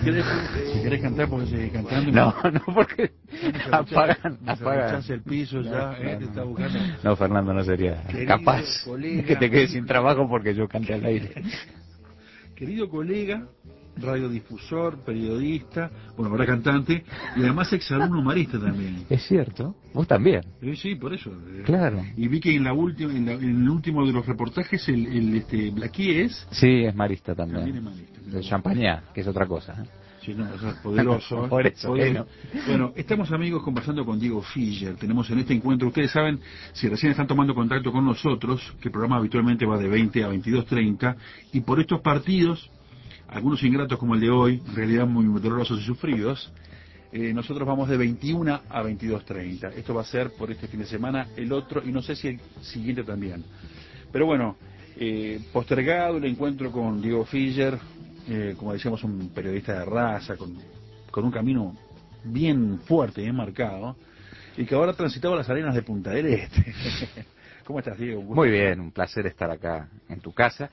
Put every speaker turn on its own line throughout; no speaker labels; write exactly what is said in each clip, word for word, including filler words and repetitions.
querés, si querés cantar, porque seguir cantando.
No, no, porque apagan,
nos
apagan.
el piso ya,
No,
eh,
no,
te está
no.
buscando.
No, Fernando, no sería
Querido
capaz
colega.
de que te quedes sin trabajo porque yo cante al aire.
Querido colega, radiodifusor, periodista, bueno, ahora cantante, y además exalumno marista también.
Es cierto, vos también.
Sí, sí, por eso. eh.
Claro.
Y vi que en la última, en, la- en el último de los reportajes, el, el este, Blaquier es...
Sí, es marista también.
También es marista.
De Champañá, que es otra cosa. ¿eh?
Sí, no, eso es poderoso.
Por eso,
poderoso.
bueno.
Bueno, estamos amigos conversando con Diego Figer. Tenemos en este encuentro, ustedes saben, si recién están tomando contacto con nosotros, que el programa habitualmente va de veinte a veintidós treinta, y por estos partidos, algunos ingratos como el de hoy, en realidad muy dolorosos y sufridos, eh, nosotros vamos de veintiuno a veintidós treinta. Esto va a ser por este fin de semana, el otro, y no sé si el siguiente también. Pero bueno, eh, postergado el encuentro con Diego Figer, eh, como decíamos, un periodista de raza, con, con un camino bien fuerte, bien marcado, y que ahora ha transitado las arenas de Punta del Este. ¿Cómo estás, Diego? Un gusto.
Muy bien, un placer estar acá en tu casa.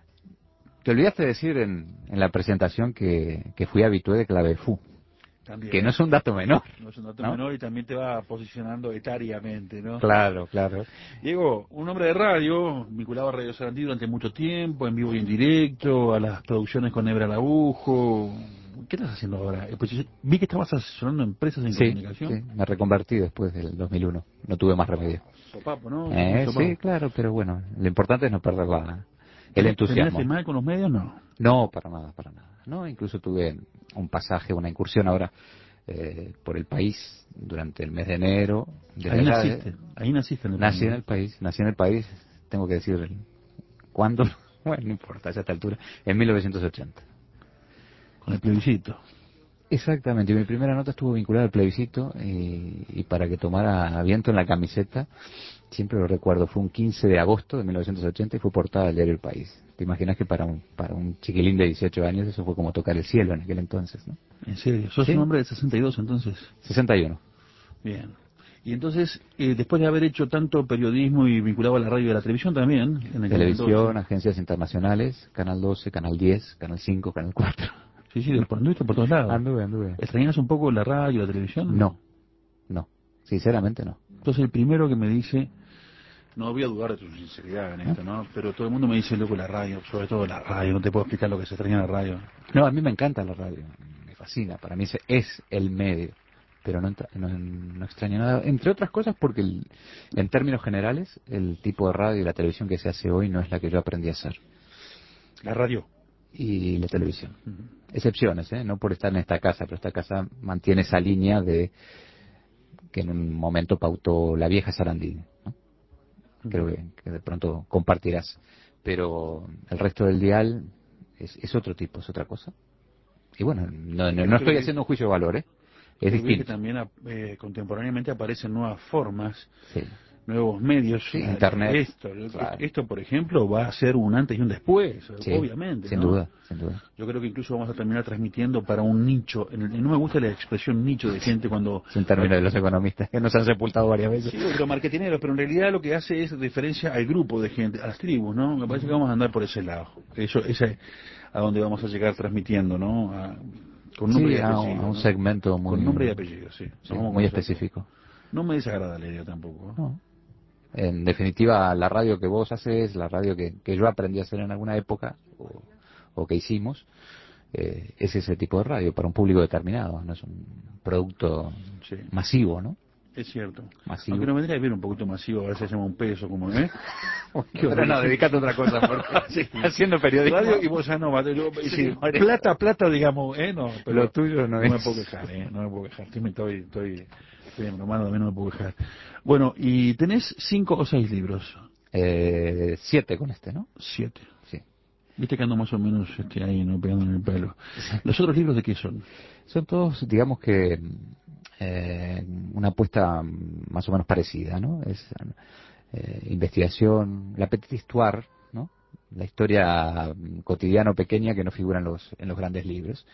Te olvidaste decir en, en la presentación que, que fui habitué de Clavefu,
También,
que no es un dato menor.
No es un dato
¿no?
menor y también te va posicionando etariamente, ¿no?
Claro, claro.
Diego, un hombre de radio, vinculado a Radio Sarandí durante mucho tiempo, en vivo y en directo, a las producciones con Nebra Labujo. ¿Qué estás haciendo ahora? Eh, Pues yo vi que estabas asesorando empresas en
Sí,
comunicación.
sí, me reconvertí después del dos mil uno. No tuve más remedio.
Sopapo, ¿no?
Eh,
Sopapo.
sí, claro, pero bueno, lo importante es no perder la, el
¿Terminaste
entusiasmo.
mal con los medios? No.
No, para nada, para nada. No, incluso tuve un pasaje, una incursión ahora eh, por el país durante el mes de enero. De
Ahí
allá,
naciste,
eh,
ahí naciste en el
nací
país,
en
¿no?
el país, nací en el país, tengo que decir cuándo, bueno, no importa, ya a esta altura, en mil novecientos ochenta.
Con el plebiscito.
Exactamente, y mi primera nota estuvo vinculada al plebiscito y, y para que tomara viento en la camiseta, siempre lo recuerdo, fue un quince de agosto de mil novecientos ochenta y fue portada del diario El País. Te imaginas que para un, para un chiquilín de dieciocho años eso fue como tocar el cielo en aquel entonces, ¿no?
En serio, sos
Sí.
un hombre de sesenta y dos entonces.
sesenta y uno.
Bien. Y entonces, eh, después de haber hecho tanto periodismo y vinculado a la radio y a la televisión también, en el
Televisión,
Canal doce.
agencias internacionales, Canal doce, Canal diez, Canal cinco, Canal cuatro.
Sí, sí, después anduviste por todos lados.
Anduve, anduve.
¿Extrañas un poco la radio y la televisión?
No, no, sinceramente no.
Entonces el primero que me dice, no voy a dudar de tu sinceridad en esto, ¿no? Pero todo el mundo me dice, loco, la radio, sobre todo la radio, no te puedo explicar lo que se extraña en la radio.
No, a mí me encanta la radio, me fascina, para mí ese es el medio, pero no, entra- no, no extraño nada, entre otras cosas porque el- en términos generales el tipo de radio y la televisión que se hace hoy no es la que yo aprendí a hacer.
La radio.
Y la televisión.
Ujú.
Excepciones, ¿eh? No por estar en esta casa, pero esta casa mantiene esa línea de que en un momento pautó la vieja Sarandí, ¿no? Creo que, que de pronto compartirás. Pero el resto del dial es, es otro tipo, es otra cosa. Y bueno, no, no, no estoy haciendo un juicio de valor, ¿eh? Es
Pero vi que
distinto.
también eh, contemporáneamente aparecen nuevas formas,
Sí.
nuevos medios.
Sí,
La-
internet,
Esto,
claro.
esto, por ejemplo, va a ser un antes y un después,
Sí,
obviamente.
sin
¿no?
duda, sin duda.
Yo creo que incluso vamos a terminar transmitiendo para un nicho. En el- no me gusta la expresión nicho de gente cuando...
Es un término de los economistas que nos han sepultado varias veces.
Sí, de los marketineros, pero en realidad lo que hace es diferencia al grupo de gente, a las tribus, ¿no? Me parece que vamos a andar por ese lado. Eso ese es a donde vamos a llegar transmitiendo, ¿no? A- con nombre
Sí,
y
a,
apellido.
un- a un
¿no?
segmento muy,
Con nombre y apellido, sí. Nos
sí,
vamos con
muy
nosotros.
específico.
No me desagrada la idea tampoco.
No. En definitiva, la radio que vos haces, la radio que, que yo aprendí a hacer en alguna época, o, o que hicimos, eh, es ese tipo de radio para un público determinado, no es un producto
Sí,
masivo, ¿no?
es cierto.
Masivo.
Aunque no vendría bien un poquito masivo, a veces se llama un peso, como, ¿eh?
Pero no, dedicate a otra cosa, porque
Sí.
haciendo periodismo.
Radio y bossa nova. Yo- y
Sí,
sí,
por eso.
plata, plata, digamos, ¿eh? No, pero
Lo tuyo no
no
es.
me puedo quejar, ¿eh? No me puedo quejar. Estoy, estoy, estoy, estoy embromando, también no me puedo quejar. Bueno, y tenés cinco o seis libros.
Eh, siete con este, ¿no?
Siete.
Sí.
Viste que ando más o menos este, ahí, ¿no? Pegando en el pelo. ¿Los otros libros de qué son?
Son todos, digamos que, eh, una apuesta más o menos parecida, ¿no? Es eh, investigación, la petite histoire, ¿no? La historia cotidiana o pequeña que no figura en los, en los grandes libros.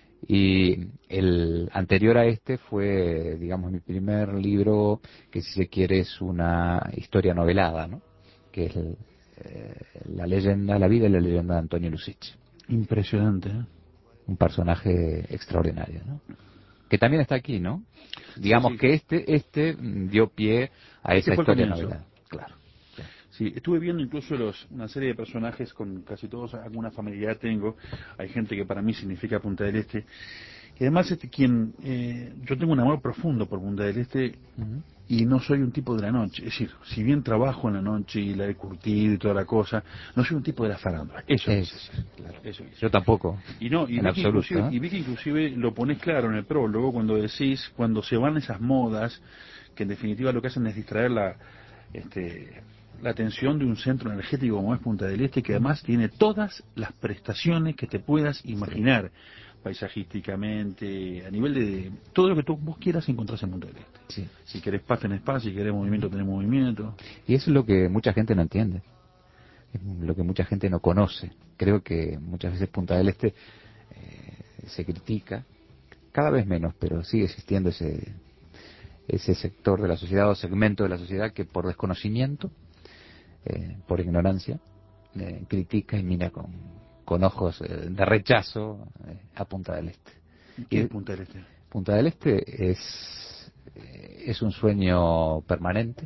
Y el anterior a este fue, digamos, mi primer libro, que si se quiere es una historia novelada, ¿no? Que es el, eh, la leyenda, la vida y la leyenda de Antonio Lucich.
Impresionante, ¿eh?
un personaje extraordinario, ¿no? Que también está aquí, ¿no? Digamos
sí, sí.
que este este dio pie a
Este
esa
fue el
historia
comienzo.
novelada. Claro.
Sí, estuve viendo incluso los, una serie de personajes con casi todos alguna familiaridad tengo. Hay gente que para mí significa Punta del Este. Y además, este quien eh, yo tengo un amor profundo por Punta del Este
Uh-huh.
y no soy un tipo de la noche. Es decir, si bien trabajo en la noche y la he curtido y toda la cosa, no soy un tipo de la farándula. Eso quise
Eso sí,
decir.
claro.
Eso quise
Yo
decir.
tampoco,
Y no, y
en
vi que
absoluto,
inclusive,
¿eh?
y vi que inclusive lo pones claro en el prólogo cuando decís, cuando se van esas modas, que en definitiva lo que hacen es distraer la, este, la atención de un centro energético como es Punta del Este, que además tiene todas las prestaciones que te puedas
Sí,
imaginar, paisajísticamente, a nivel de todo lo que tú vos quieras encontrás en Punta del Este.
sí.
Si querés paz tenés paz, si querés movimiento tenés movimiento.
Y eso es lo que mucha gente no entiende, es lo que mucha gente no conoce. Creo que muchas veces Punta del Este eh, se critica, cada vez menos, pero sigue existiendo ese ese sector de la sociedad o segmento de la sociedad que por desconocimiento, eh, por ignorancia, eh, critica y mira con, con ojos eh, de rechazo eh, a Punta del Este.
¿Qué
Y
es Punta del Este?
Punta del Este es, eh, es un sueño permanente,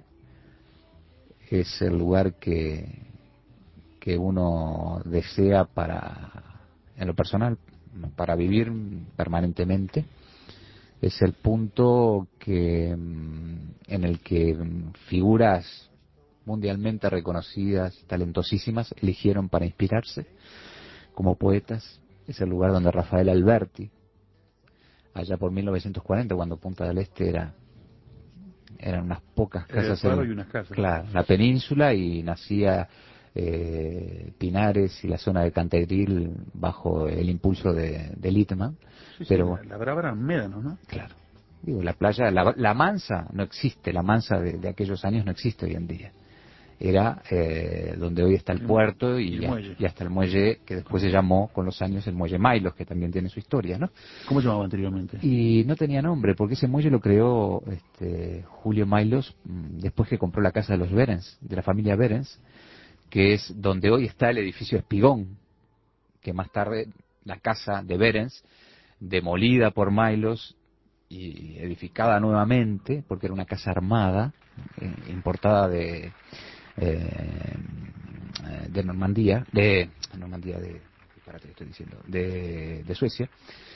es el lugar que, que uno desea para, en lo personal, para vivir permanentemente. Es el punto que en el que figuras mundialmente reconocidas, talentosísimas, eligieron para inspirarse como poetas. Es el lugar donde Rafael Alberti, allá por mil novecientos cuarenta, cuando Punta del Este era eran unas pocas
Era el
casas
faro
en
y unas casas.
claro, la península, y nacía eh, Pinares y la zona de Cantegril bajo el impulso de, de Littman,
Sí, sí,
pero
la, la brava eran médanos, ¿no?
claro, digo, la playa, la, la Mansa no existe, la Mansa de, de aquellos años no existe hoy en día. Era eh, donde hoy está el
El, mu-
puerto
y
y,
el
ya-
muelle.
y hasta el muelle que después se llamó con los años el muelle Mailos, que también tiene su historia, ¿no?
¿Cómo se llamaba anteriormente?
Y no tenía nombre, porque ese muelle lo creó este, Julio Mailos mm, después que compró la casa de los Berens, de la familia Berens, que es donde hoy está el edificio Espigón, que más tarde la casa de Berens, demolida por Mailos y edificada nuevamente, porque era una casa armada, eh, importada de, eh, de Normandía, de Normandía, de, disparate que estoy diciendo, de, de Suecia.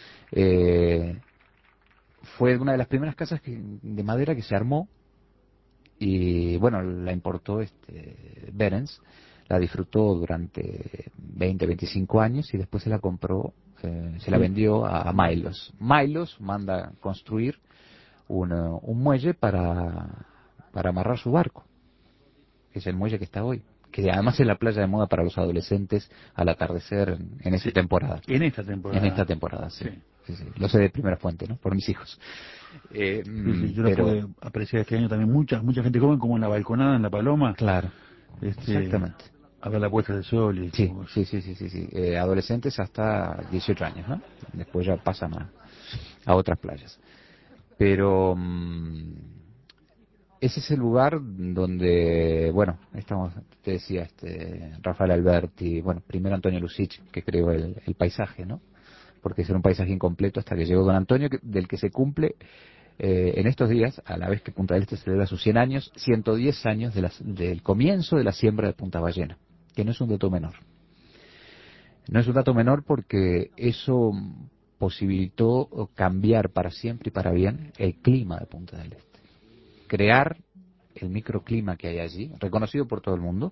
Eh, fue una de las primeras casas que, de madera que se armó, y bueno, la importó este Berens, la disfrutó durante veinte, veinticinco años y después se la compró, eh, se la
Sí.
vendió a, a Mailos. Mailos manda construir un, eh, un muelle para, para amarrar su barco, que es el muelle que está hoy, que además es la playa de moda para los adolescentes al atardecer en, en esta
Sí.
temporada.
En esta
En esta
temporada.
temporada, sí.
Sí.
Sí, sí. Lo sé de primera fuente, ¿no? Por mis hijos. Eh,
Sí, sí,
mm,
yo la
pero,
pude apreciar este año también. Mucha, mucha gente joven, como en la balconada, en la Paloma,
claro,
este,
exactamente.
a ver la puesta del sol y ese
Sí,
tipo de cosas.
sí, sí, sí, sí, sí. Eh, adolescentes hasta dieciocho años, ¿no? Después ya pasan a, a otras playas. Pero mm, ese es el lugar donde, bueno, estamos, te decía, este, Rafael Alberti, bueno, primero Antonio Lucich, que creó el, el paisaje, ¿no? Porque era un paisaje incompleto hasta que llegó don Antonio, que- del que se cumple eh, en estos días, a la vez que Punta del Este celebra sus cien años, ciento diez años de las- del comienzo de la siembra de Punta Ballena, que no es un dato menor. No es un dato menor porque eso posibilitó cambiar para siempre y para bien el clima de Punta del Este. Crear el microclima que hay allí, reconocido por todo el mundo,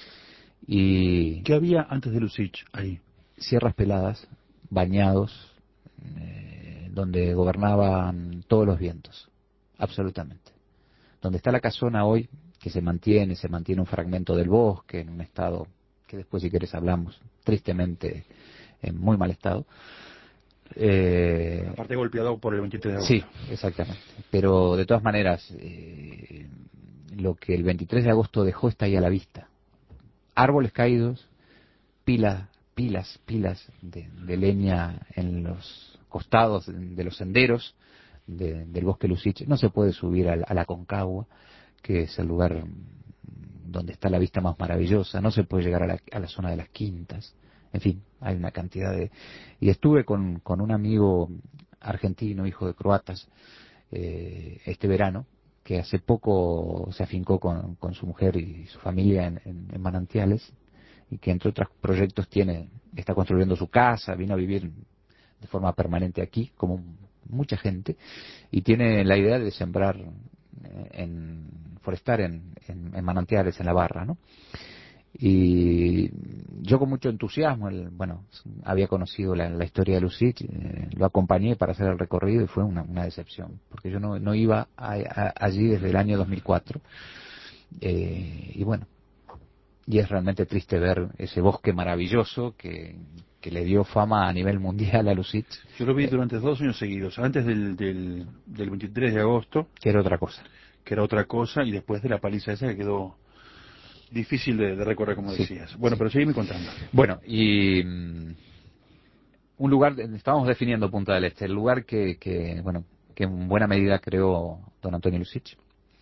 y
¿Qué había antes de Lucich ahí?
sierras peladas, bañados, eh, donde gobernaban todos los vientos, absolutamente. Donde está la casona hoy, que se mantiene, se mantiene un fragmento del bosque en un estado que después si quieres hablamos, tristemente en muy mal estado. Eh,
Aparte golpeado por el veintitrés de
sí,
agosto.
exactamente. Pero de todas maneras, eh, lo que el veintitrés de agosto dejó está ahí a la vista. Árboles caídos, pilas, pilas, pilas de, de leña en los costados de los senderos de- del bosque Lucich. No se puede subir a la, a la Concagua, que es el lugar donde está la vista más maravillosa. No se puede llegar a la, a la zona de las quintas. en fin, hay una cantidad de... Y estuve con, con un amigo argentino, hijo de croatas, eh, este verano, que hace poco se afincó con, con su mujer y su familia en, en, en Manantiales, y que entre otros proyectos tiene, está construyendo su casa, vino a vivir de forma permanente aquí, como mucha gente, y tiene la idea de sembrar, en forestar en, en, en Manantiales, en la Barra, ¿no? Y yo con mucho entusiasmo, el, bueno, había conocido la, la historia de Lucic, eh, lo acompañé para hacer el recorrido y fue una, una decepción, porque yo no, no iba a, a, allí desde el año dos mil cuatro, eh, y bueno, y es realmente triste ver ese bosque maravilloso que, que le dio fama a nivel mundial a Lucic.
Yo lo vi
eh,
durante dos años seguidos, antes del, del, del veintitrés de agosto,
que era otra cosa.
que era otra cosa, y después de la paliza esa que quedó difícil de, de recorrer, como
Sí,
decías. Bueno,
sí.
pero seguime contando.
Bueno, y mm, un lugar, estábamos definiendo Punta del Este, el lugar que, que bueno, que en buena medida creó don Antonio Lucic,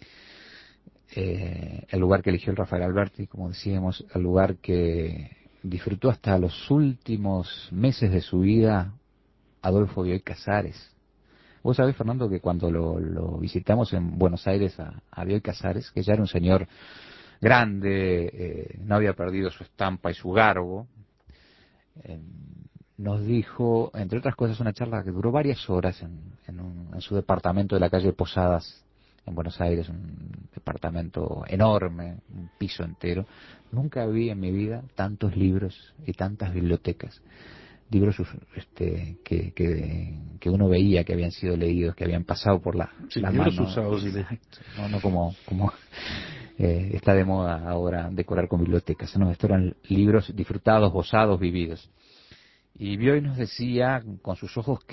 eh, el lugar que eligió el Rafael Alberti, como decíamos, el lugar que disfrutó hasta los últimos meses de su vida Adolfo Bioy Casares. Vos sabés, Fernando, que cuando lo, lo visitamos en Buenos Aires a, a Bioy Casares, que ya era un señor grande, eh, no había perdido su estampa y su garbo, eh, nos dijo, entre otras cosas, una charla que duró varias horas en, en, un, en su departamento de la calle Posadas, en Buenos Aires, un departamento enorme, un piso entero. Nunca vi en mi vida tantos libros y tantas bibliotecas. Libros este, que, que, que uno veía que habían sido leídos, que habían pasado por la,
Sí,
la
libros
mano.
usados. Y le...
No, no como, como eh, está de moda ahora decorar con bibliotecas. No, estos eran libros disfrutados, gozados, vividos. Y Bioy nos decía con sus ojos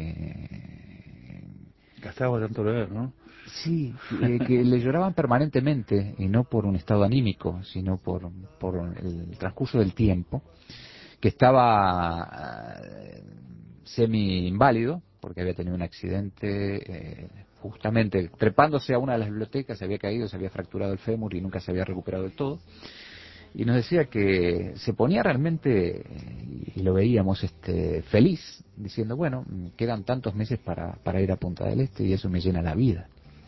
que...
Gastaba tanto leer, ¿no?
Sí, que, que le lloraban permanentemente, y no por un estado anímico, sino por, por el transcurso del tiempo, que estaba eh, semi-inválido, porque había tenido un accidente, eh, justamente trepándose a una de las bibliotecas, se había caído, se había fracturado el fémur y nunca se había recuperado del todo. Y nos decía que se ponía realmente, y lo veíamos, este, feliz, diciendo, bueno, quedan tantos meses para, para ir a Punta del Este y eso me llena la vida.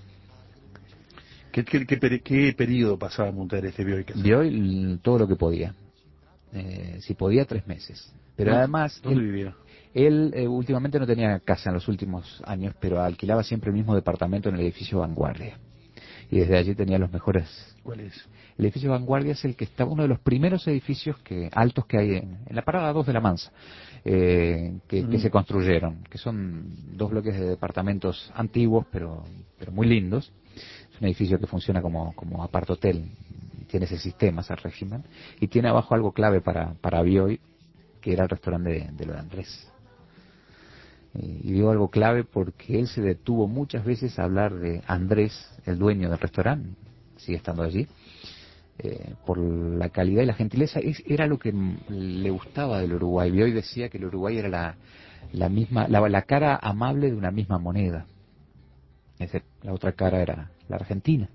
¿Qué, qué, qué, peri- qué periodo pasaba en Punta del Este Bioy Casares?
Vio el- todo lo que podía, eh, si podía tres meses. Pero
¿Dónde,
además,
dónde
él,
vivía?
él eh, últimamente no tenía casa en los últimos años, pero alquilaba siempre el mismo departamento en el edificio Vanguardia. Y desde allí tenía los mejores.
¿Cuál es?
El edificio Vanguardia es el que está, uno de los primeros edificios que altos que hay en, en la parada dos de La Mansa, eh, que, que
Mm.
se construyeron, que son dos bloques de departamentos antiguos, pero, pero muy lindos. Es un edificio que funciona como, como apart-hotel, tiene ese sistema, ese régimen, y tiene abajo algo clave para, para Bioy, que era el restaurante de, de lo de Andrés. Eh, y digo algo clave porque él se detuvo muchas veces a hablar de Andrés, el dueño del restaurante, sigue estando allí, eh, por la calidad y la gentileza. Es, era lo que m- le gustaba del Uruguay. Bioy decía que el Uruguay era la, la misma, la, la cara amable de una misma moneda. Es decir, la otra cara era la Argentina.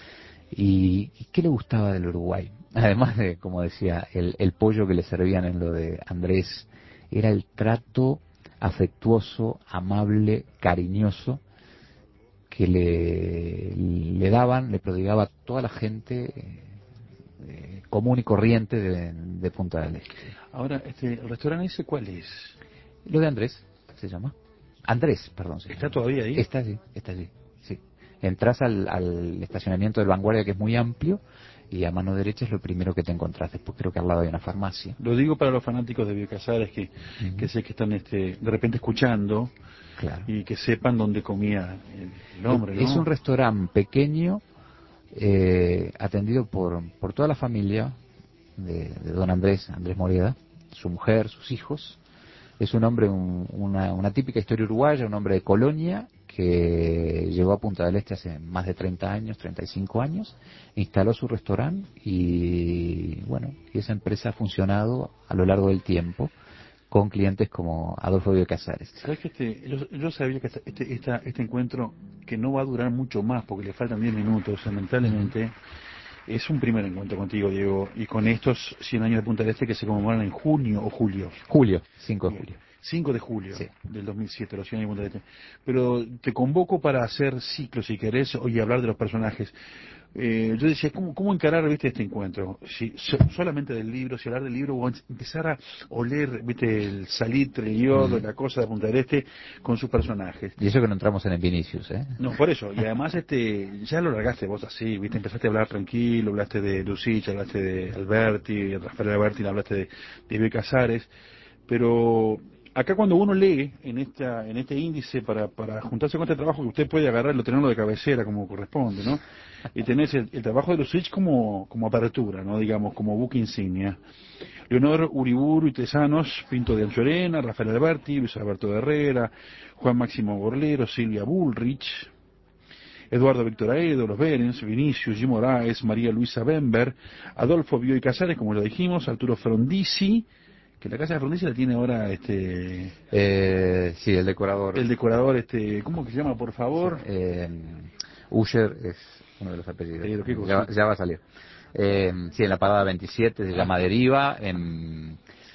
¿Y, y qué le gustaba del Uruguay? Además de, como decía, el, el pollo que le servían en lo de Andrés, era el trato afectuoso, amable, cariñoso que le, le daban, le prodigaba a toda la gente eh, eh, común y corriente de, de Punta del Este.
Ahora, este, ¿el restaurante ese cuál es?
Lo de Andrés se llama. Andrés, perdón. Se
¿Está
llama.
todavía ahí?
Está allí, está allí, sí. Entras al, al estacionamiento del Vanguardia, que es muy amplio, y a mano derecha es lo primero que te encontrás. Después creo que al lado hay una farmacia.
Lo digo para los fanáticos de Bioy Casares que,
Ujú.
que sé que están este, de repente escuchando
Claro.
y que sepan dónde comía el, el hombre,
Es
¿no?
un restaurante pequeño, eh, atendido por, por toda la familia de, de don Andrés, Andrés Moreda, su mujer, sus hijos. Es un hombre, un- una, una típica historia uruguaya, un hombre de Colonia que llegó a Punta del Este hace más de treinta años, treinta y cinco años, instaló su restaurante y bueno, y esa empresa ha funcionado a lo largo del tiempo con clientes como Adolfo Bioy Casares.
¿Sabes que este, yo, yo sabía que este, este, esta- este encuentro, que no va a durar mucho más porque le faltan diez minutos,
Ujú.
lamentablemente, Es un primer encuentro contigo, Diego, y con estos cien años de Punta del Este que se conmemoran en junio o julio.
Julio, cinco de
Bien.
julio.
cinco de julio
Sí.
del dos mil siete, los cien años de Punta del Este. Pero te convoco para hacer ciclos, si querés, y hablar de los personajes. Eh, yo decía, ¿cómo, cómo encarar, viste, este encuentro? Si so- solamente del libro, si hablar del libro, o empezar a oler, viste, el salitre, el yodo,
Mm.
la cosa de Punta del Este con sus personajes.
Y eso que no entramos en el Vinicius, ¿eh?
No, por eso, y además este ya lo largaste vos así, viste, empezaste a hablar tranquilo, hablaste de Lucich, hablaste de Alberti, Rafael Alberti, hablaste de, de Eloy Casares, pero acá cuando uno lee en esta en este índice para, para juntarse con este trabajo, que usted puede agarrarlo, tenerlo de cabecera como corresponde, ¿no? Y tenés el, el trabajo de Lucich como, como apertura, ¿no? Digamos, como buque insignia. Leonor Uriburu y Tesanos, Pinto de Anchorena, Rafael Alberti, Luis Alberto Herrera, Juan Máximo Borlero, Silvia Bullrich, Eduardo Víctor Aedo, Los Berens, Vinicius, Jim Moraes, María Luisa Bember, Adolfo Bioy Casares, como lo dijimos, Arturo Frondizi, que la casa de Frondizi la tiene ahora este
Eh, sí, el decorador.
el decorador, este ¿cómo que se llama, por favor?
Eh, Usher es uno de los apellidos.
Pero qué
Ya,
cosita.
ya va a salir. Eh, sí, en la parada veintisiete se llama Deriva, en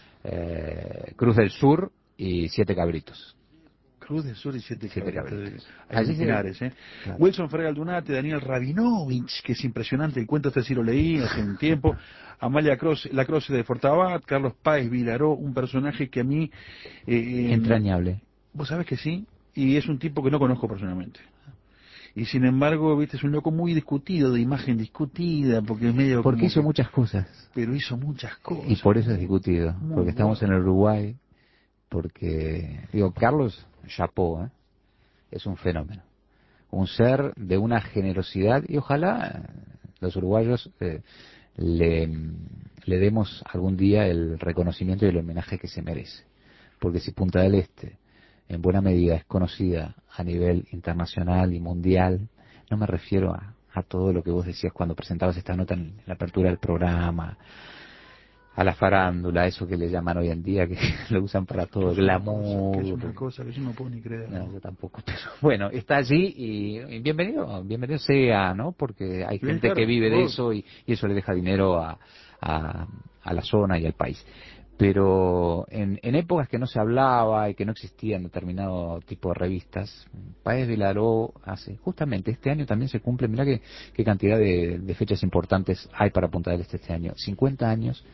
eh, Cruz del Sur y Siete Cabritos.
Cruz del Sur y Siete
Siete
Cabritos.
Cabritos.
Ahí
Allí
en
sí.
Pinares, ¿eh?
Claro.
Wilson Ferrer Aldunate, Daniel Rabinovich, que es impresionante, el cuento este sí lo leí hace un tiempo. Amalia Croce, la Croce de Fortabat, Carlos Páez Vilaró, un personaje que a mí... Eh,
Entrañable.
Vos sabés que sí, y es un tipo que no conozco personalmente. Y sin embargo, viste, es un loco muy discutido, de imagen discutida, porque es medio
Porque
como
hizo
que...
muchas cosas.
Pero hizo muchas cosas.
Y por eso es discutido.
Muy
Porque estamos
bueno.
en el Uruguay. Porque, digo, Carlos Chapó, ¿eh? Es un fenómeno. Un ser de una generosidad y ojalá los uruguayos eh, le, le demos algún día el reconocimiento y el homenaje que se merece. Porque si Punta del Este en buena medida es conocida a nivel internacional y mundial, no me refiero a, a todo lo que vos decías cuando presentabas esta nota en la apertura del programa, a la farándula, eso que le llaman hoy en día, que lo usan para todo,
Que es una cosa, que es
glamour.
una cosa que yo no puedo ni creer.
No, yo tampoco, pero bueno, está allí y, y bienvenido, bienvenido sea, ¿no? Porque hay
Sí,
gente
claro,
que vive de
vos-
eso y, y eso le deja dinero a, a, a la zona y al país. Pero en, en épocas que no se hablaba y que no existían determinado tipo de revistas, Páez Vilaró hace, justamente este año también se cumple, mirá qué, qué cantidad de, de fechas importantes hay para Punta del Este este año, cincuenta años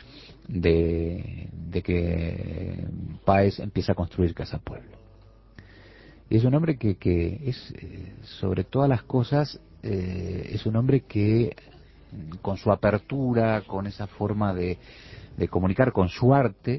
de, de que Páez empieza a construir Casa Pueblo. Y es un hombre que, que es, eh, sobre todas las cosas, eh, es un hombre que, con su apertura, con esa forma de, de comunicar, con su arte,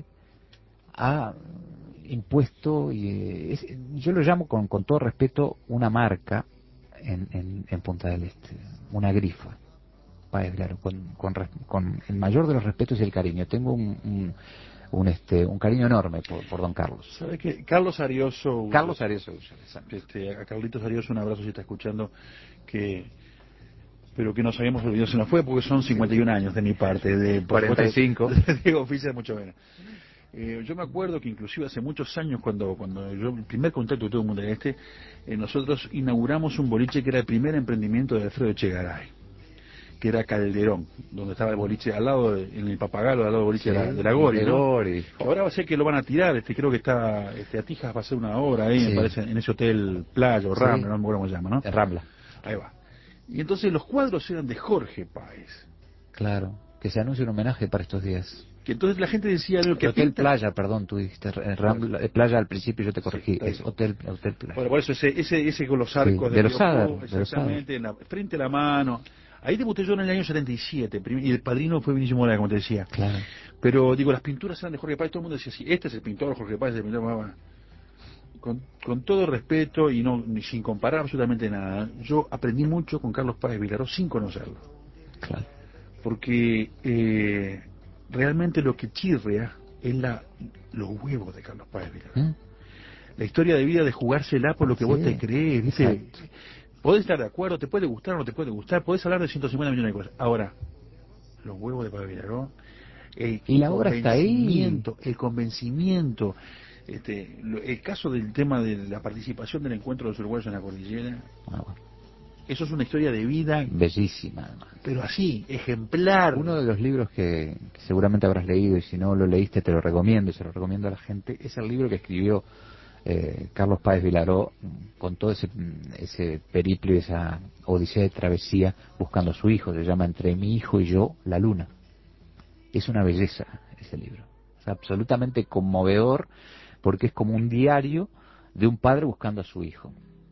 ha impuesto, y eh, es, yo lo llamo con, con todo respeto, una marca en, en, en Punta del Este, una grifa. Páez, claro, con, con, con el mayor de los respetos y el cariño. Tengo un, un, un, este, un cariño enorme por, por don Carlos.
¿Sabes qué? Carlos Arioso.
Carlos Arioso.
Este, a Carlitos Arioso un abrazo si está escuchando, que pero que nos habíamos olvidado, se nos fue porque son cincuenta y un años de mi parte, de por
cuarenta y cinco.
supuesto, de Diego Fischer, mucho menos. Eh, yo me acuerdo que inclusive hace muchos años, cuando cuando yo, el primer contacto que tuve con Punta del Este, eh, nosotros inauguramos un boliche que era el primer emprendimiento de Alfredo Echegaray, que era Calderón, donde estaba el boliche al lado, de, en el Papagayo, al lado del boliche
Sí,
de, la, de la Gori,
de
¿no?
Gori.
Que ahora va a ser que lo van a tirar, este creo que está, este, Atijas va a hacer una obra ahí,
Sí.
me parece, en ese hotel Playa o
Sí.
Rambla, no me acuerdo cómo se llama, ¿no?
Rambla.
Ahí va. Y entonces los cuadros eran de Jorge Páez.
Claro, que se anuncia un homenaje para estos días.
Que entonces la gente decía lo que
El Hotel
pinta...
Playa, perdón, tú dijiste Rambla, eh, Playa al principio, yo te corregí,
Sí,
es Hotel, Hotel Playa.
Bueno, por eso ese, ese, ese con los arcos
Sí,
de,
de los Sadar,
Biocó,
de los
exactamente, en la, frente a la mano. Ahí debuté yo en el año setenta y siete, prim- y el padrino fue Vinicio Mora, como te decía.
Claro.
Pero digo, las pinturas eran de Jorge Páez, todo el mundo decía, sí, este es el pintor, Jorge Páez es el pintor, bueno, con, con todo respeto y no ni sin comparar absolutamente nada, yo aprendí mucho con Carlos Páez Vilaró sin conocerlo.
Claro.
Porque eh, realmente lo que chirrea es la, los huevos de Carlos Páez Vilaró.
¿Mm?
La historia de vida de jugársela por lo que
Sí,
vos te crees, ¿viste?
exacto.
Podés estar de acuerdo, te puede gustar o no te puede gustar, podés hablar de ciento cincuenta millones de cosas. Ahora, los huevos de Páez Vilaró, el
Y la obra está ahí.
convencimiento, el convencimiento, este, lo- el caso del tema de la participación del encuentro de los uruguayos en la cordillera,
Ah, bueno.
Eso es una historia de vida
bellísima, además.
Pero así, ejemplar.
Uno de los libros que, que seguramente habrás leído, y si no lo leíste te lo recomiendo, y se lo recomiendo a la gente, es el libro que escribió eh, Carlos Páez Vilaró, con todo ese, ese periplo y esa odisea de travesía buscando a su hijo. Se llama Entre mi hijo y yo, la luna. Es una belleza ese libro. Es absolutamente conmovedor, porque es como un diario de un padre buscando a su hijo.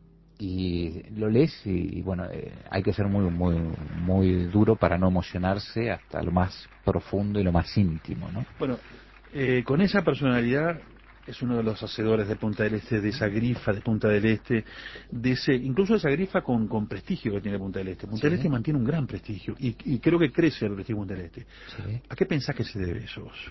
Y lo lees y, y bueno, eh, hay que ser muy muy muy duro para no emocionarse hasta lo más profundo y lo más íntimo, ¿no?
Bueno, eh, con esa personalidad es uno de los hacedores de Punta del Este, de esa grifa de Punta del Este, de ese, incluso de esa grifa con, con prestigio que tiene Punta del Este. Punta
Sí.
del Este mantiene un gran prestigio y, y creo que crece el prestigio de Punta del Este.
Sí.
¿A qué pensás que se debe eso vos?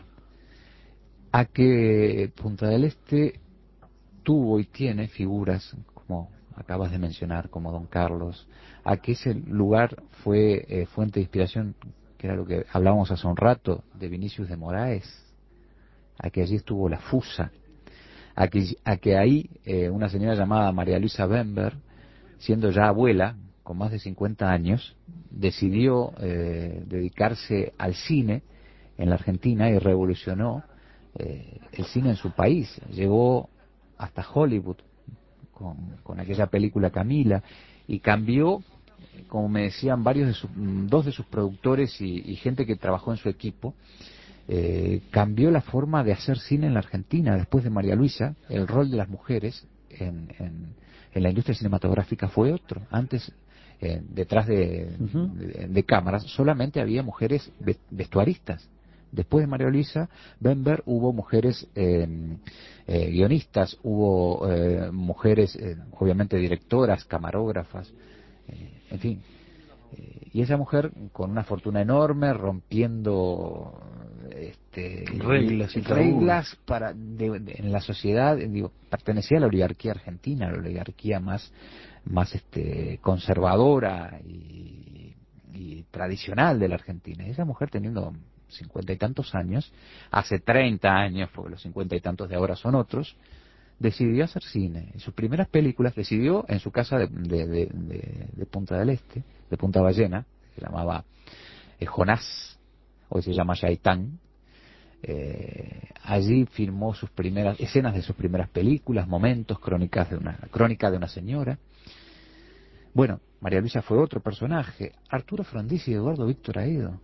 A que Punta del Este tuvo y tiene figuras como acabas de mencionar, como Don Carlos, a que ese lugar fue eh, fuente de inspiración, que era lo que hablábamos hace un rato, de Vinicius de Moraes, a que allí estuvo la Fusa, a que, a que ahí eh, una señora llamada María Luisa Bember, siendo ya abuela, con más de cincuenta años, decidió eh, dedicarse al cine en la Argentina y revolucionó eh, el cine en su país. Llegó hasta Hollywood con, con aquella película Camila y cambió, como me decían varios de sus, dos de sus productores y, y gente que trabajó en su equipo, eh, cambió la forma de hacer cine en la Argentina. Después de María Luisa, el rol de las mujeres en, en, en la industria cinematográfica fue otro. Antes, eh, detrás de, uh-huh. de, de cámaras, solamente había mujeres vestuaristas. Después de María Luisa Bember hubo mujeres eh, eh, guionistas, hubo eh, mujeres, eh, obviamente directoras, camarógrafas, eh, en fin. Eh, y esa mujer con una fortuna enorme, rompiendo este,
reglas y
reglas para de, de, en la sociedad, digo, pertenecía a la oligarquía argentina, a la oligarquía más más este conservadora y, y tradicional de la Argentina. Y esa mujer teniendo cincuenta y tantos años, hace treinta años, porque los cincuenta y tantos de ahora son otros, decidió hacer cine. En sus primeras películas decidió en su casa de, de, de, de, de Punta del Este, de Punta Ballena, se llamaba eh, Jonás, hoy se llama Yaitán. Eh, allí filmó sus primeras escenas de sus primeras películas, momentos, crónicas de una crónica de una señora. Bueno, María Luisa fue otro personaje, Arturo Frondizi y Eduardo Víctor Aedo.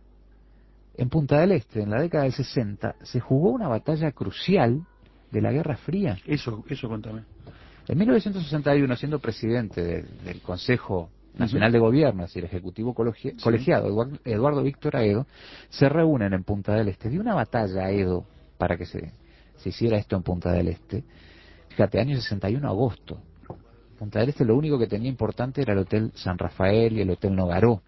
En Punta del Este, en la década del sesenta, se jugó una batalla crucial de la Guerra Fría.
Eso, eso contame.
En mil novecientos sesenta y uno, siendo presidente de, del Consejo Nacional uh-huh. de Gobierno, es decir, Ejecutivo Colegiado, sí. Eduardo, Eduardo Víctor Aedo, se reúnen en Punta del Este. Dio una batalla a Aedo para que se, se hiciera esto en Punta del Este. Fíjate, año sesenta y uno, agosto. Punta del Este lo único que tenía importante era el Hotel San Rafael y el Hotel Nogaró.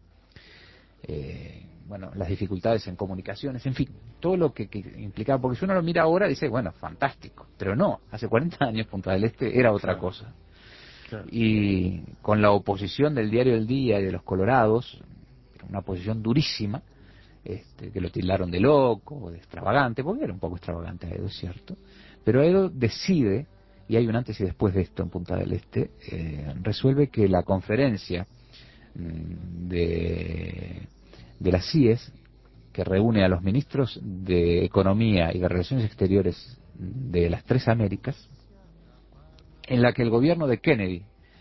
Eh, bueno, las dificultades en comunicaciones, en fin, todo lo que, que implicaba, porque si uno lo mira ahora dice, bueno, fantástico, pero no, hace cuarenta años Punta del Este era otra claro. cosa. Claro. Y con la oposición del diario El Día y de los Colorados, una oposición durísima, este, que lo tildaron de loco, de extravagante, porque era un poco extravagante Aedo, es cierto, pero Aedo decide, y hay un antes y después de esto en Punta del Este, eh, resuelve que la conferencia mmm, de de las C I E S, que reúne a los ministros de Economía y de Relaciones Exteriores de las tres Américas, en la que el gobierno de Kennedy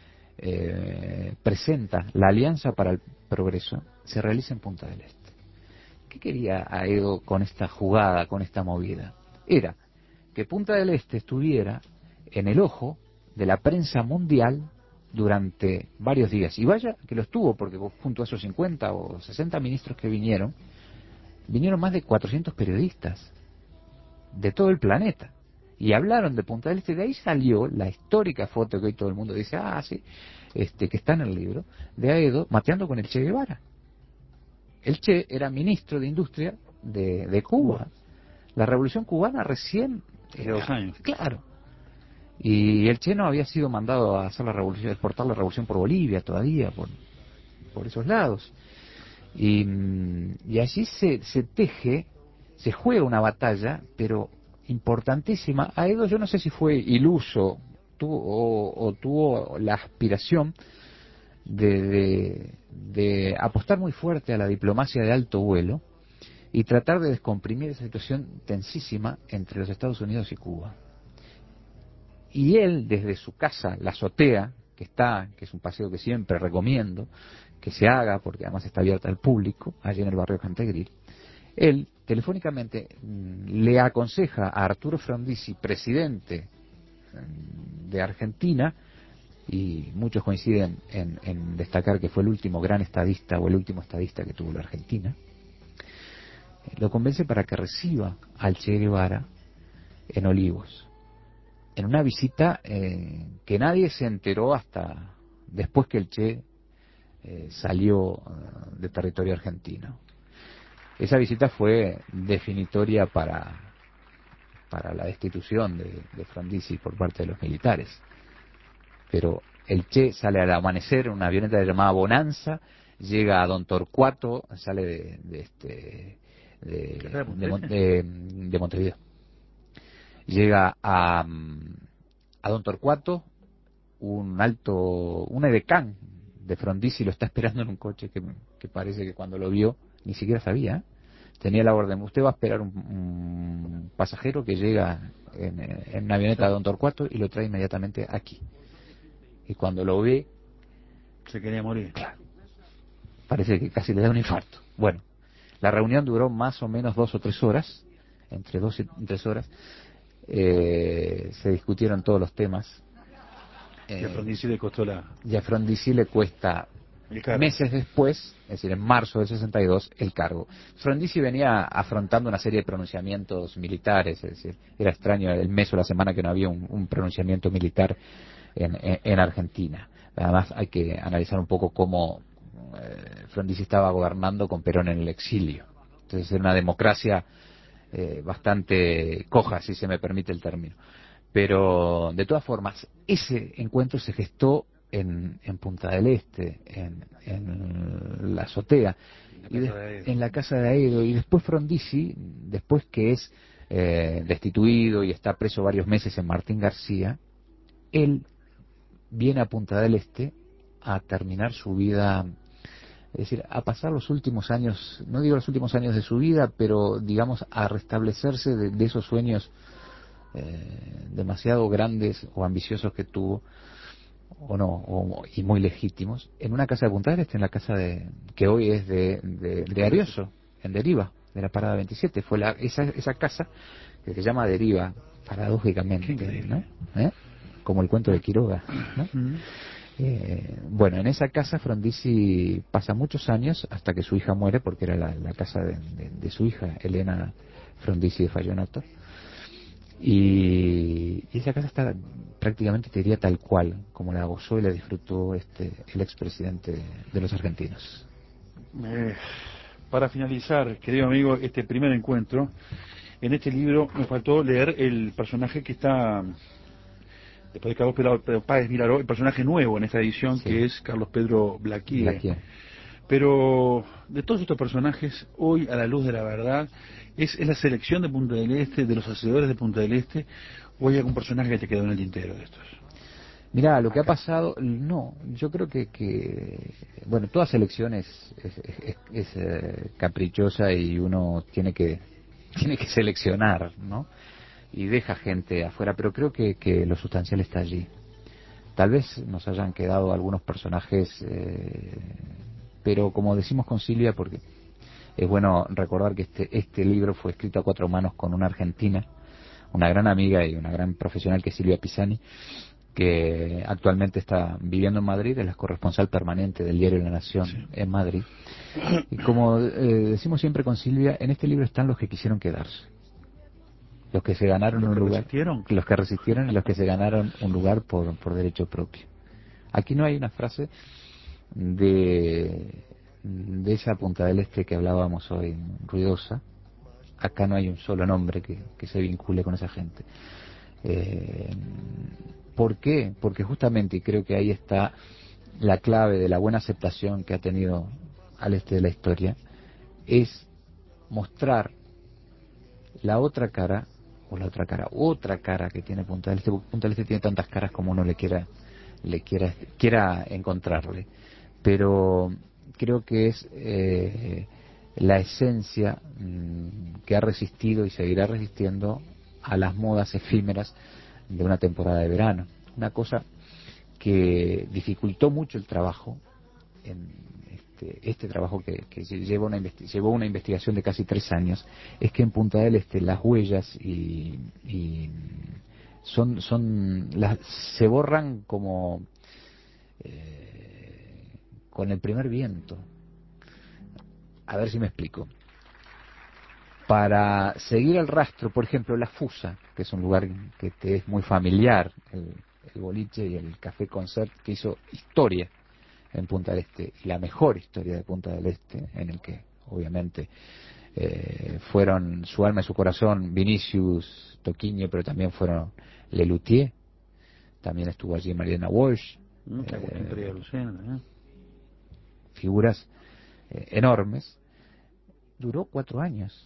eh, presenta la Alianza para el Progreso, se realiza en Punta del Este. ¿Qué quería Aedo con esta jugada, con esta movida? Era que Punta del Este estuviera en el ojo de la prensa mundial durante varios días. Y vaya que lo estuvo, porque junto a esos cincuenta o sesenta ministros que vinieron, vinieron más de cuatrocientos periodistas de todo el planeta. Y hablaron de Punta del Este. De ahí salió la histórica foto que hoy todo el mundo dice, ah, sí, este, que está en el libro, de Aedo mateando con el Che Guevara. El Che era ministro de Industria de, de Cuba. La Revolución Cubana recién...
Era dos años.
Claro. Y el Che no había sido mandado a hacer la revolución, a exportar la revolución por Bolivia todavía, por, por esos lados. Y, y allí se, se teje, se juega una batalla, pero importantísima. Aedo, yo no sé si fue iluso tuvo, o, o tuvo la aspiración de, de, de apostar muy fuerte a la diplomacia de alto vuelo y tratar de descomprimir esa situación tensísima entre los Estados Unidos y Cuba. Y él, desde su casa, la azotea, que está, que es un paseo que siempre recomiendo que se haga, porque además está abierta al público, allí en el barrio Cantegril, él telefónicamente le aconseja a Arturo Frondizi, presidente de Argentina, y muchos coinciden en, en destacar que fue el último gran estadista o el último estadista que tuvo la Argentina, lo convence para que reciba al Che Guevara en Olivos, en una visita eh, que nadie se enteró hasta después que el Che eh, salió uh, de territorio argentino. Esa visita fue definitoria para, para la destitución de, de Frondizi por parte de los militares. Pero el Che sale al amanecer en una avioneta llamada Bonanza, llega a Don Torcuato, sale de, de este de, de, de, de Montevideo, llega a, a Don Torcuato, un alto, un edecán de Frondizi lo está esperando en un coche que, que parece que cuando lo vio ni siquiera sabía, ¿eh? Tenía la orden, usted va a esperar un, un pasajero que llega en, en una avioneta de Don Torcuato y lo trae inmediatamente aquí. Y cuando lo ve,
se quería morir.
Claro, parece que casi le da un infarto. Bueno, la reunión duró más o menos dos o tres horas, entre dos y tres horas. Eh, se discutieron todos los temas.
Eh, y a Frondizi le costó la...
Y a Frondizi le cuesta meses después, es decir, en marzo del sesenta y dos, el cargo. Frondizi venía afrontando una serie de pronunciamientos militares, es decir, era extraño el mes o la semana que no había un, un pronunciamiento militar en, en, en Argentina. Además hay que analizar un poco cómo eh, Frondizi estaba gobernando con Perón en el exilio. Entonces era una democracia eh, bastante coja, si se me permite el término. Pero de todas formas, ese encuentro se gestó en, en Punta del Este, en, en la azotea,
en la,
y de, en la casa de Aedo, y después Frondizi, después que es eh, destituido y está preso varios meses en Martín García, él viene a Punta del Este a terminar su vida, es decir, a pasar los últimos años, no digo los últimos años de su vida, pero digamos a restablecerse de, de esos sueños eh, demasiado grandes o ambiciosos que tuvo, o no, o, y muy legítimos, en una casa de Punta del Este, en la casa de que hoy es de, de, de Arioso, en Deriva, de la Parada veintisiete. Fue la, esa, esa casa que se llama Deriva, paradójicamente, ¿no? ¿Eh? Como el cuento de Quiroga, ¿no? Uh-huh. Eh, bueno, en esa casa Frondizi pasa muchos años hasta que su hija muere, porque era la, la casa de, de, de su hija, Elena Frondizi de Fagionato. Y, y esa casa está prácticamente, te diría, tal cual, como la gozó y la disfrutó este el expresidente de, de los argentinos.
Eh, para finalizar, querido amigo, este primer encuentro, en este libro me faltó leer el personaje que está, después de Carlos Pedro Páez Miraró, el personaje nuevo en esta edición, sí, que es Carlos Pedro Blaquier. Blaquier. Pero de todos estos personajes, hoy a la luz de la verdad, ¿es, es la selección de Punta del Este, de los hacedores de Punta del Este, o hay algún personaje que te quedó en el tintero de estos?
Mirá, lo que ha pasado, no, yo creo que, que bueno, toda selección es, es, es, es, es eh, caprichosa y uno tiene que tiene que seleccionar, ¿no? Y deja gente afuera, pero creo que, que lo sustancial está allí. Tal vez nos hayan quedado algunos personajes, eh, pero como decimos con Silvia, porque es bueno recordar que este, este libro fue escrito a cuatro manos con una argentina, una gran amiga y una gran profesional que es Silvia Pisani, que actualmente está viviendo en Madrid, es la corresponsal permanente del diario La Nación, sí, en Madrid. Y como eh, decimos siempre con Silvia, en este libro están los que quisieron quedarse, los que se ganaron
¿Los
un
que
lugar,
resistieron?
los que resistieron y los que se ganaron un lugar por, por derecho propio. Aquí no hay una frase de, de esa Punta del Este que hablábamos hoy, ruidosa. Acá no hay un solo nombre que, que se vincule con esa gente. Eh, ¿Por qué? Porque justamente, y creo que ahí está la clave de la buena aceptación que ha tenido al este de la historia, es mostrar la otra cara, o la otra cara, otra cara que tiene Punta del Este. Punta del Este tiene tantas caras como uno le quiera le quiera, quiera encontrarle. Pero creo que es eh, la esencia mmm, que ha resistido y seguirá resistiendo a las modas efímeras de una temporada de verano. Una cosa que dificultó mucho el trabajo, en este, este trabajo que, que llevó, una llevó una investigación de casi tres años, es que en Punta del Este las huellas y, y son, son las, se borran como eh, con el primer viento. A ver si me explico. Para seguir el rastro, por ejemplo, La Fusa, que es un lugar que te es muy familiar, el, el boliche y el café concert que hizo historia en Punta del Este, y la mejor historia de Punta del Este, en el que obviamente eh, fueron su alma y su corazón Vinicius, Toquinho, pero también fueron Lelutier, también estuvo allí Mariana Walsh,
Mm, eh, Lucena, ¿eh?
figuras eh, enormes. Duró cuatro años.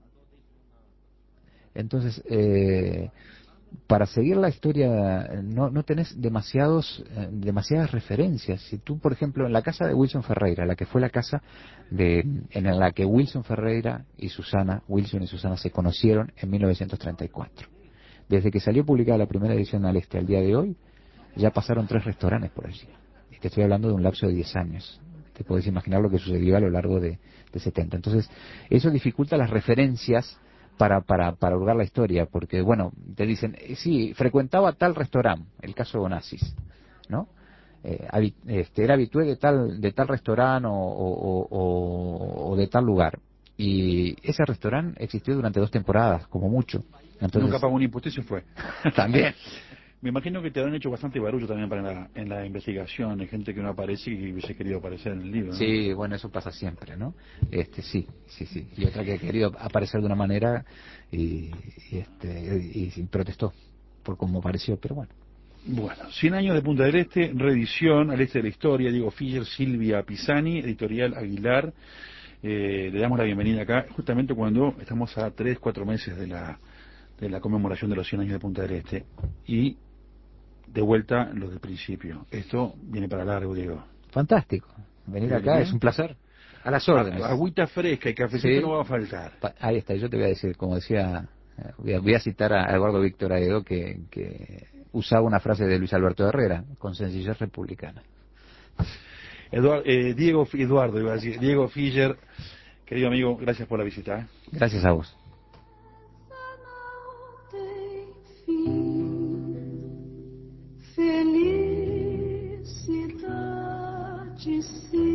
Entonces, eh, para seguir la historia no, no tenés demasiados, eh, demasiadas referencias. Si tú, por ejemplo, en la casa de Wilson Ferreira, la que fue la casa de, en la que Wilson Ferreira y Susana, Wilson y Susana se conocieron en mil novecientos treinta y cuatro. Desde que salió publicada la primera edición al Este al día de hoy, ya pasaron tres restaurantes por allí. Y te estoy hablando de un lapso de diez años. Te puedes imaginar lo que sucedió a lo largo de, de setenta. Entonces, eso dificulta las referencias para, para, para hurgar la historia, porque, bueno, te dicen, eh, sí, frecuentaba tal restaurante, el caso de Onassis, ¿no? Eh, habi- este, era habitué de tal, de tal restaurante o, o, o, o de tal lugar. Y ese restaurante existió durante dos temporadas, como mucho. Entonces,
nunca pagó un impuesto y se fue.
También.
Me imagino que te han hecho bastante barullo también para la, en la investigación. Hay gente que no aparece y que hubiese querido aparecer en el libro, ¿no?
Sí, bueno, eso pasa siempre, ¿no? Este, sí, sí, sí. Y otra que ha querido aparecer de una manera y, y este, y, y protestó por cómo apareció, pero bueno.
Bueno, cien años de Punta del Este, reedición al este de la historia, Diego Fischer, Silvia Pisani, editorial Aguilar. Eh, le damos la bienvenida acá, justamente cuando estamos a tres, cuatro meses de la, de la conmemoración de los cien años de Punta del Este. Y de vuelta los del principio. Esto viene para largo, Diego.
Fantástico. Venir acá es un placer. A las órdenes.
A, agüita fresca y cafecito
Sí.
no va a faltar.
Pa- Ahí está, yo te voy a decir, como decía, eh, voy a, voy a citar a Eduardo Víctor Aedo, que, que usaba una frase de Luis Alberto Herrera, con sencillez republicana.
Eduardo, eh, Diego, Eduardo, iba a decir, Diego Fischer, querido amigo, gracias por la visita. ¿eh?
Gracias a vos.
Felicidade.